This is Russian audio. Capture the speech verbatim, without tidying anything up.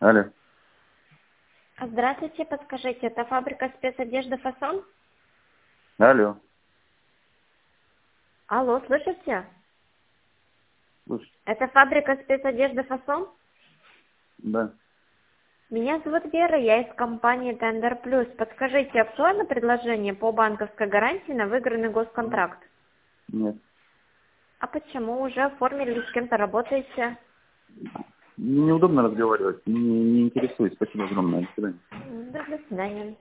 Алло. Здравствуйте, подскажите, это фабрика спецодежды «Фасон»? Алло. Алло, слышите? Слушай, Это фабрика спецодежды «Фасон»? да. Меня зовут Вера, я из компании Tender Plus. Подскажите, актуально предложение по банковской гарантии на выигранный госконтракт? Нет. А почему? Уже оформили или с кем-то работаете? Неудобно разговаривать. Не, не интересуюсь. Спасибо огромное. До свидания. М, Да, до свидания.